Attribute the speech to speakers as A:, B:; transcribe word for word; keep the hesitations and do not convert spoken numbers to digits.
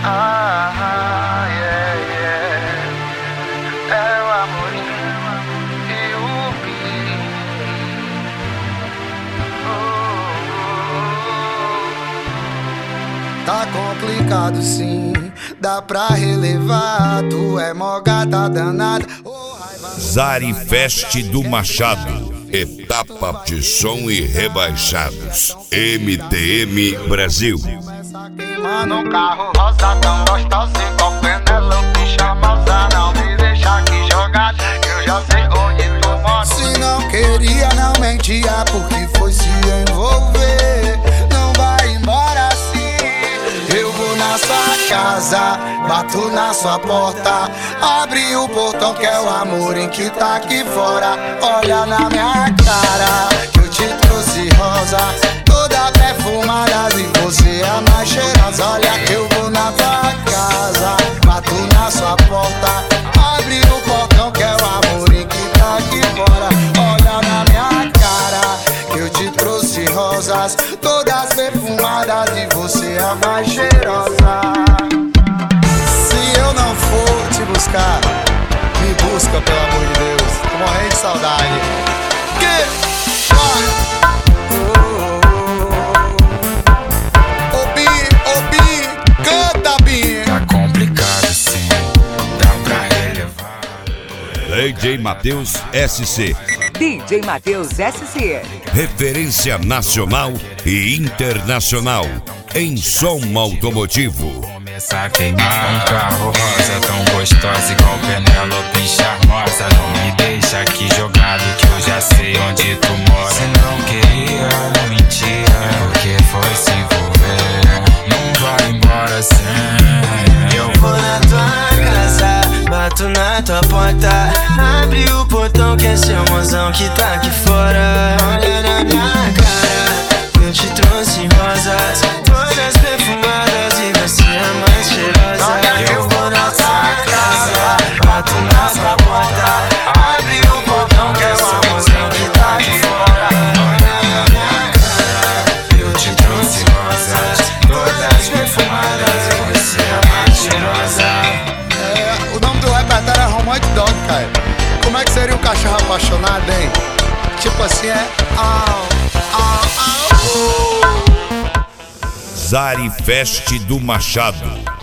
A: Ah, yeah, yeah. É o Amorim e o Pi. Oh, oh. Tá complicado sim, dá pra relevar. Tu é mó gata danada.
B: Zari Fest do Machado, etapa de som e rebaixados. M T M Brasil.
A: Mano, um carro rosa tão gostoso igual Penélope charmosa. Não me deixa aqui jogado, eu já sei onde tu mora. Se não queria, não mentia, porque foi se envolver. Não vai embora assim. Eu vou na sua casa, bato na sua porta. Abre o portão que é o Amorim que tá aqui fora. Olha na minha cara, que eu te trouxe rosa, toda perfumada, e você é a mais cheirosa. Olha que eu vou na tua casa, bato na sua porta. Abre o portão que é o Amorim que tá aqui fora. Olha na minha cara, que eu te trouxe rosas, todas perfumadas, e você é a mais cheirosa. Se eu não for te buscar, me busca, pelo amor de Deus. Tô morrendo de saudade. Que?
B: D J Matheus S C.
C: D J Matheus S C.
B: Referência nacional e internacional em som automotivo.
D: Começa a queimar um carro rosa tão gostosa igual Penélope charmosa. Não me deixa aqui jogado que eu já sei onde tu mora. Se não queria, não mentia, porque foi se envolver. Não vai embora sem.
E: Eu vou na tua casa, bato na tua porta. Abre o portão que é seu mozão que tá aqui fora. Olha na minha cara, eu te trouxe rosas, todas perfumadas, e você é a mais cheirosa. Eu vou na tua casa, bato na tua porta. Abre o portão que é seu mozão que tá aqui fora. Olha na minha cara, eu te trouxe rosas, todas perfumadas, e você é a mais cheirosa.
A: É, o nome do repertório é Romantic Dog, cara. Como é que seria um cachorro apaixonado, hein? Tipo assim, é... Oh, oh, oh, oh.
B: Zari Fest do Machado.